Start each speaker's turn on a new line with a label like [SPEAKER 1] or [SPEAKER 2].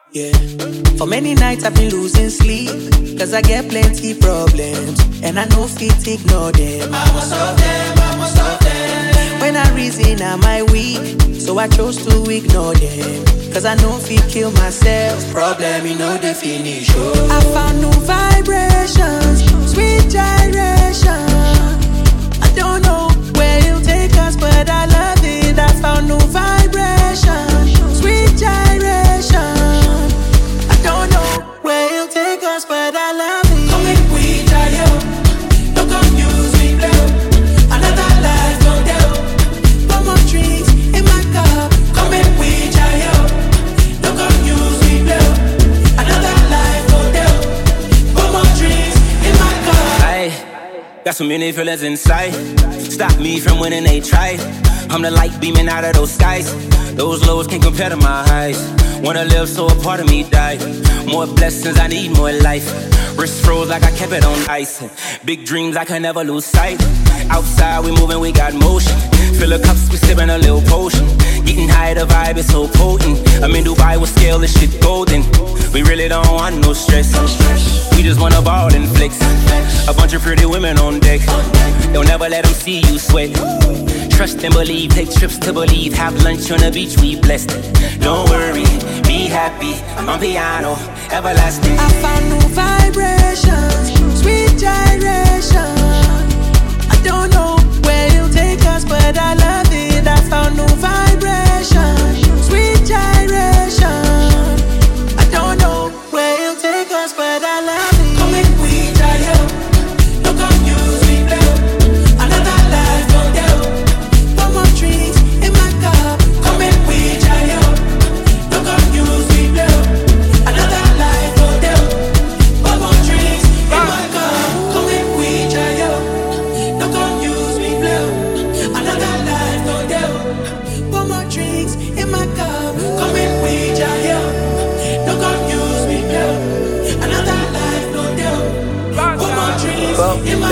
[SPEAKER 1] Yeah. For many nights I've been losing sleep, cause I get plenty problems, and I know fit ignore them. I must solve them, I must solve them. When I reason am I weak, so I chose to ignore them, cause I know fit kill myself. Problem, you know the finish. Oh. I found new vibrations, sweet gyration. I don't know where it'll take us, but I love it. I found new vibrations, sweet gyration. I don't know where it'll take us, but I love it. Come and we try out. Don't confuse me, blow. Another life, don't tell. No more drinks in my cup. Come and we try out. Don't confuse me, blow. Another life, don't tell. No more drinks in my cup.
[SPEAKER 2] I got so many feelings inside. Stop me from winning, they try. I'm the light beaming out of those skies. Those lows can't compare to my highs. Wanna live so a part of me died. More blessings, I need more life. Wrist froze like I kept it on ice. Big dreams I can never lose sight. Outside we moving, we got motion. Fill the cups, we sipping a little potion. Getting high, the vibe is so potent. I'm in Dubai with scale, this shit golden. We really don't want no stress. We just wanna ball and flex. A bunch of pretty women on deck. Don't never let them see you sweat. Trust and believe, take trips to believe. Have lunch on the beach, we blessed. Don't worry, be happy. I'm piano, everlasting.
[SPEAKER 1] I found new vibrations, sweet gyration. I don't know where it'll take us, but I love it. I found new vibrations, sweet gyration. I don't know where it'll take us, but I love it. Come and we try out. Don't confuse me, blow. Another life, don't tell. No more drinks in my cup. Come and we try out. Don't confuse me, blow. Another life, don't tell. No more drinks in my cup. Come and we try out. Don't confuse me, blow. Another life, don't tell. No more drinks in my cup. Come and we try out. Don't confuse me, blow. Another life, don't tell. No more drinks in my